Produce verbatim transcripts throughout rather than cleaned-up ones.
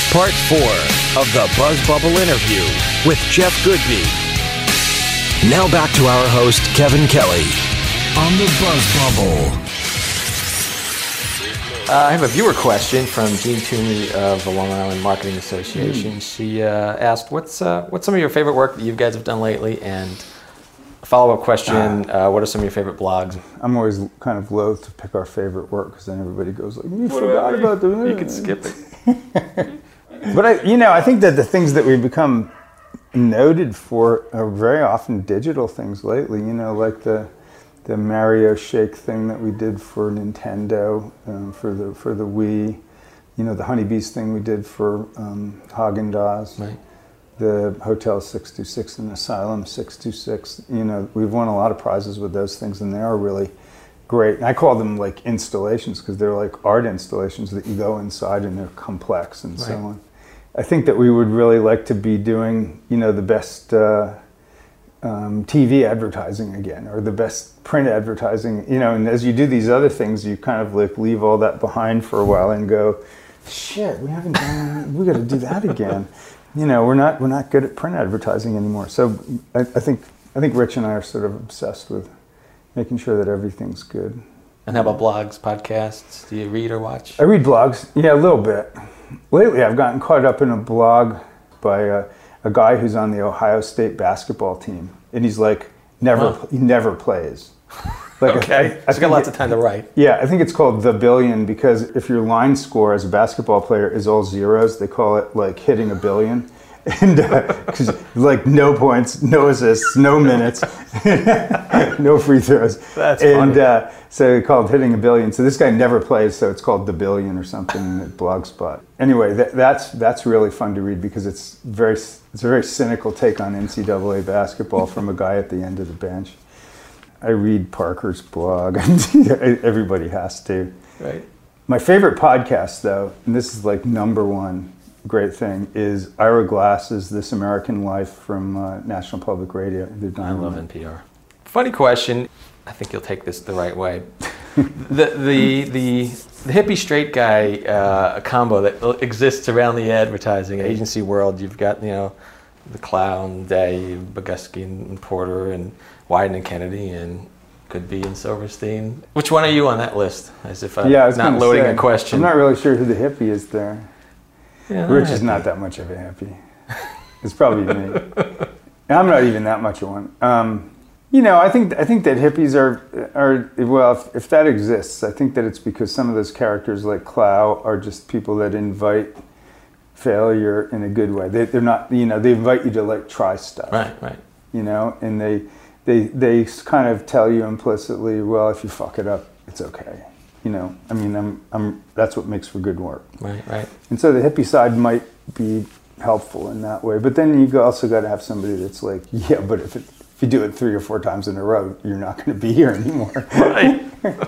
Part four of the Buzz Bubble interview with Jeff Goodby. Now back to our host, Kevin Kelly, on the Buzz Bubble. Uh, I have a viewer question from Jean Toomey of the Long Island Marketing Association. Mm. She uh, asked, what's uh, what's some of your favorite work that you guys have done lately? And a follow-up question, uh, what are some of your favorite blogs? I'm always kind of loath to pick our favorite work because then everybody goes like, you forgot about the... You could skip it. But, I, you know, I think that the things that we've become noted for are very often digital things lately, you know, like the... the Mario Shake thing that we did for Nintendo, um, for the for the Wii, you know, the Honeybees thing we did for um, Haagen-Dazs, right. The Hotel six two six and Asylum six two six. You know, we've won a lot of prizes with those things, and they are really great. And I call them like installations because they're like art installations that you go inside and they're complex and right. so on. I think that we would really like to be doing, you know, the best. Uh, Um, T V advertising again, or the best print advertising, you know, and as you do these other things, you kind of like leave all that behind for a while and go, shit, we haven't done, we got to do that again. You know, we're not, we're not good at print advertising anymore. So I, I think, I think Rich and I are sort of obsessed with making sure that everything's good. And how about blogs, podcasts? Do you read or watch? I read blogs, yeah, a little bit. Lately, I've gotten caught up in a blog by a, a guy who's on the Ohio State basketball team, and he's like never huh. he never plays. Like okay, I, I, I he's got lots it, of time to write. Yeah, I think it's called The Billion because if your line score as a basketball player is all zeros, they call it like hitting a billion, and because uh, like no points, no assists, no minutes, no free throws. That's and funny. Uh, so they called hitting a billion. So this guy never plays, so it's called The Billion or something at Blogspot. Anyway, that, that's that's really fun to read because it's very it's a very cynical take on N C double A basketball from a guy at the end of the bench. I read Parker's blog. Everybody has to. Right. My favorite podcast, though, and this is like number one great thing, is Ira Glass's This American Life from uh, National Public Radio. I love N P R. Funny question. I think you'll take this the right way. the, the the the hippie straight guy uh, combo that exists around the advertising agency world. You've got, you know, the Clown, Day, Bogusky and Porter, and Wyden and Kennedy, and could be in Silverstein. Which one are you on that list? As if I'm yeah, I was not loading say, a question. I'm not really sure who the hippie is there. Yeah, Rich is not that much of a hippie. It's probably me. And I'm not even that much of one. Um, You know, I think I think that hippies are are well. If, if that exists, I think that it's because some of those characters, like Clow, are just people that invite failure in a good way. They, they're not, you know, they invite you to like try stuff. Right, right. You know, and they they they kind of tell you implicitly, well, if you fuck it up, it's okay. You know, I mean, I'm I'm that's what makes for good work. Right, right. And so the hippie side might be helpful in that way, but then you also got to have somebody that's like, yeah, but if it. If you do it three or four times in a row, you're not going to be here anymore. Right.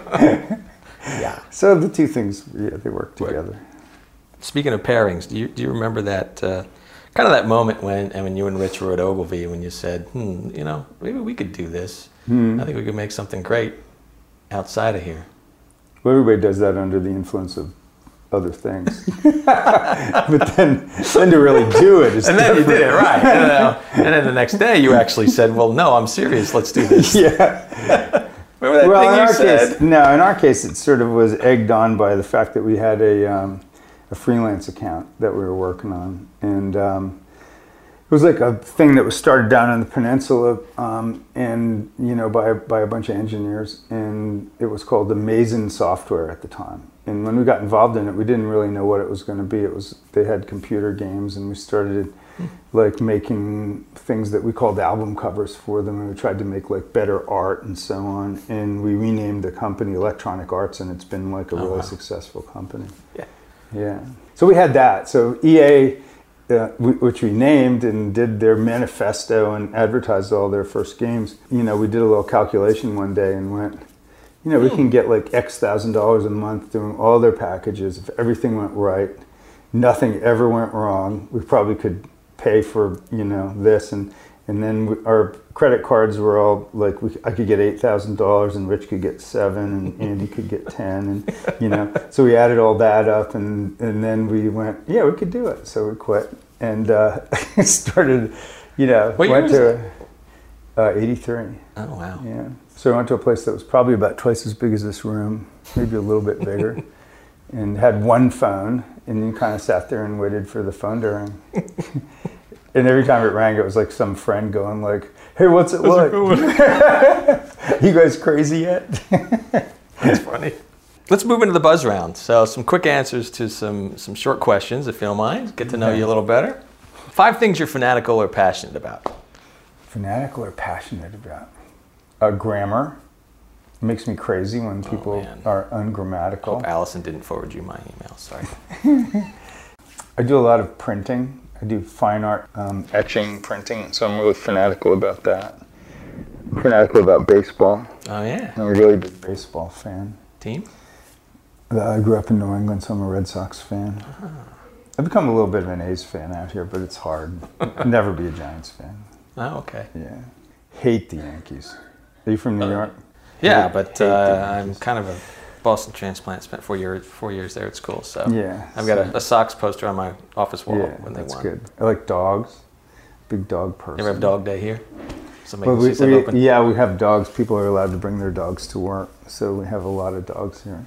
Yeah. So the two things, yeah, they work together. Speaking of pairings, do you do you remember that uh, kind of that moment when and when you and Rich were at Ogilvy when you said, hmm, you know, maybe we could do this. Hmm. I think we could make something great outside of here. Well, everybody does that under the influence of other things. But then, then to really do it is And then different. you did it, right. And, uh, and then the next day you actually said, well, no, I'm serious, let's do this. Yeah. Remember that well, thing in you our said? case, no, in our case, it sort of was egged on by the fact that we had a, um, a freelance account that we were working on. And um, it was like a thing that was started down on the peninsula um, and, you know, by, by a bunch of engineers. And it was called the Mazen Software at the time. And when we got involved in it, we didn't really know what it was going to be. It was they had computer games, and we started like making things that we called album covers for them, and we tried to make like better art and so on. And we renamed the company Electronic Arts, and it's been like a oh, really wow. successful company. Yeah, yeah. So we had that. So E A, uh, which we named and did their manifesto and advertised all their first games. You know, we did a little calculation one day and went, you know, we can get like X thousand dollars a month doing all their packages. If everything went right, nothing ever went wrong, we probably could pay for, you know, this. And, And then we, our credit cards were all like, we, I could get eight thousand dollars and Rich could get seven and Andy could get ten. And, you know, so we added all that up and, and then we went, yeah, we could do it. So we quit and uh, started, you know, what went year to uh, eighty-three. Oh, wow. Yeah. So I went to a place that was probably about twice as big as this room, maybe a little bit bigger, and had one phone, and you kind of sat there and waited for the phone to ring. And every time it rang, it was like some friend going like, hey, what's it like? You guys crazy yet? That's funny. Let's move into the buzz round. So some quick answers to some, some short questions, if you don't mind. Get to know Okay. you a little better. Five things you're fanatical or passionate about. Fanatical or passionate about? Uh, grammar. It makes me crazy when people man. are ungrammatical. Hope Allison didn't forward you my email. Sorry. I do a lot of printing. I do fine art, um, etching, printing, so I'm really fanatical about that. Fanatical about baseball. Oh, yeah. I'm a really big baseball fan. Team? I grew up in New England, so I'm a Red Sox fan. Uh-huh. I've become a little bit of an A's fan out here, but it's hard. I'll never be a Giants fan. Oh, okay. Yeah. Hate the Yankees. Are you from New York? Yeah, Hate- but hate the uh, I'm Yankees. kind of a Boston transplant. Spent four years four years there at school, so Yeah, I've got so- a, a Sox poster on my office wall Yeah, when they that's won. good. I like dogs. Big dog person. You ever have dog day here? So maybe Well, we, we, we, open. yeah, we have dogs. People are allowed to bring their dogs to work, so we have a lot of dogs here.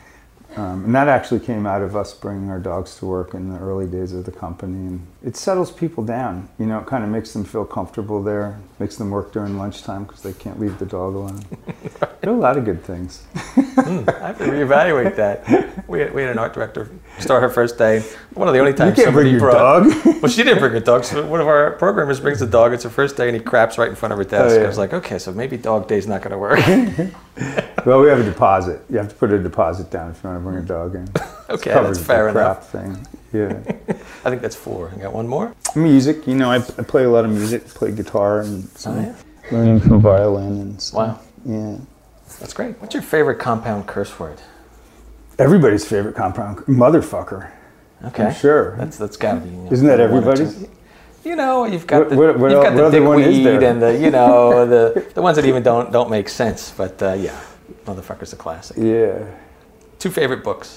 Um, and that actually came out of us bringing our dogs to work in the early days of the company. And it settles people down. You know, it kind of makes them feel comfortable there, makes them work during lunchtime because they can't leave the dog alone. There are a lot of good things. mm, I have to reevaluate that. We had, we had an art director start her first day. One of the only You times can't somebody bring your brought. dog. Well, she didn't bring her dog. So one of our programmers brings the dog. It's her first day, and he craps right in front of her desk. Oh, yeah. I was like, okay, so maybe dog day's not going to work. Well, we have a deposit. You have to put a deposit down if you want to bring a dog in. Okay, Covers that's fair the crap enough. thing. Yeah. I think that's four. You got one more? Music, you know, I, I play a lot of music, play guitar and some, Oh, yeah. learning some violin and stuff. Wow. Yeah. That's great. What's your favorite compound curse word? Everybody's favorite compound, motherfucker. Okay. I'm sure. That's that's got to be. You know, Isn't that one or everybody's? two. You know, you've got What- the what- what you've el- got what the other one is dickweed there? and the you know the the ones that even don't don't make sense. But uh, yeah, motherfucker's a classic. Yeah. Two favorite books.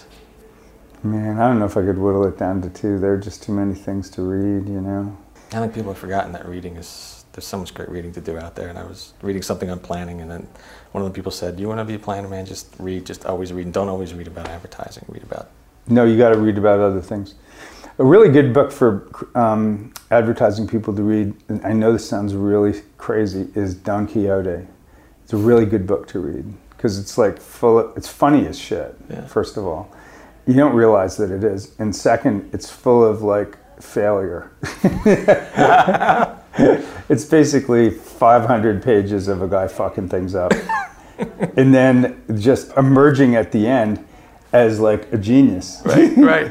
Man, I don't know if I could whittle it down to two. There are just too many things to read, you know. I think people have forgotten that reading is, there's so much great reading to do out there. And I was reading something on planning, and then one of the people said, you want to be a planner, man, just read, just always read. And don't always read about advertising, read about. No, you got to read about other things. A really good book for um, advertising people to read, and I know this sounds really crazy, is Don Quixote. It's a really good book to read because it's like full of, it's funny as shit, Yeah. first of all. You don't realize that it is. And second, it's full of like failure. It's basically five hundred pages of a guy fucking things up. And then just emerging at the end as like a genius. Right, right.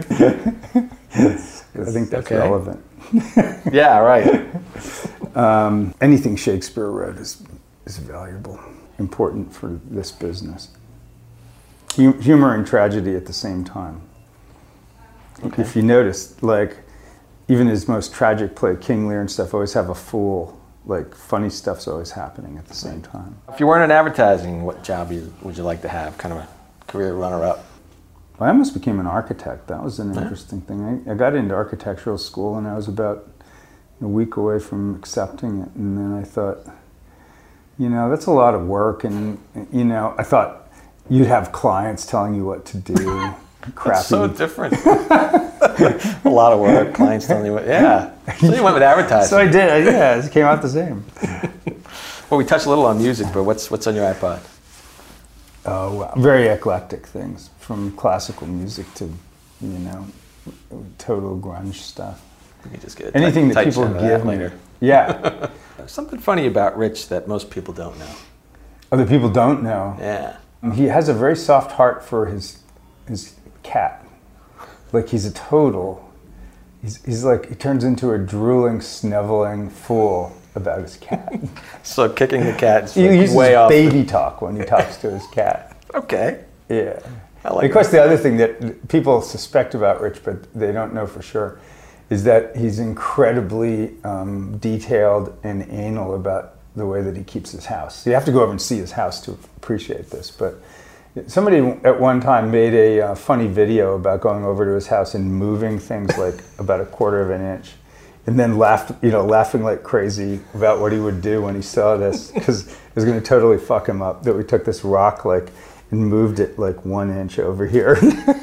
I think that's Okay. relevant. Yeah, right. Um, anything Shakespeare wrote is, is valuable, important for this business. Hu- humor and tragedy at the same time. Okay. If you notice, like, even his most tragic play, King Lear and stuff, always have a fool. Like, funny stuff's always happening at the same time. If you weren't in advertising, what job you, would you like to have? Kind of a career runner-up. I almost became an architect. That was an interesting thing. I, I got into architectural school and I was about a week away from accepting it. And then I thought, you know, that's a lot of work. And, you know, I thought you'd have clients telling you what to do. Crappy. That's so different. A lot of work, clients telling you what, yeah. So you went with advertising. So I did, I- yeah, it came out the same. Well, we touched a little on music, but what's what's on your iPod? Oh, wow. Very eclectic things, from classical music to, you know, total grunge stuff. We can just get a Anything tight, that people tight shot of give that me. later. Yeah. Something funny about Rich that most people don't know. Other people don't know. Yeah. He has a very soft heart for his his cat. Like, he's a total, he's, he's like, he turns into a drooling, sniveling fool about his cat. So kicking the cat is He like uses way off. baby talk when he talks to his cat. Okay. Yeah. I like Of course, the other thing that people suspect about Rich, but they don't know for sure, is that he's incredibly um, detailed and anal about the way that he keeps his house. You have to go over and see his house to appreciate this. But somebody at one time made a uh, funny video about going over to his house and moving things like about a quarter of an inch, and then laughed, you know, laughing like crazy about what he would do when he saw this, because it was going to totally fuck him up. That we took this rock like and moved it like one inch over here.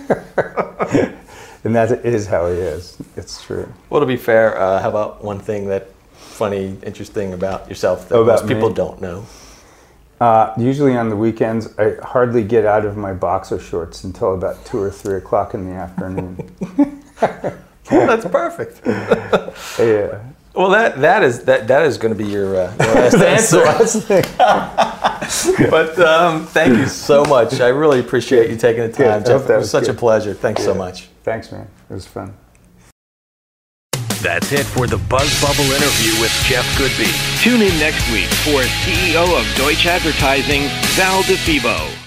And that is how he is. It's true. Well, to be fair, uh, how about one thing that funny, interesting about yourself that oh, about most people me? don't know? Uh, usually on the weekends, I hardly get out of my boxer shorts until about two or three o'clock in the afternoon. Well, that's perfect. Yeah. Well, that that is that that is going to be your, uh, your last That's answer. the last thing. But um, thank you so much. I really appreciate you taking the time, Good. I Jeff. hope It that was was such good. a pleasure. Thanks so Yeah. much. Thanks, man. It was fun. That's it for the Buzz Bubble interview with Jeff Goodby. Tune in next week for C E O of Deutsch Advertising, Val DeFebo.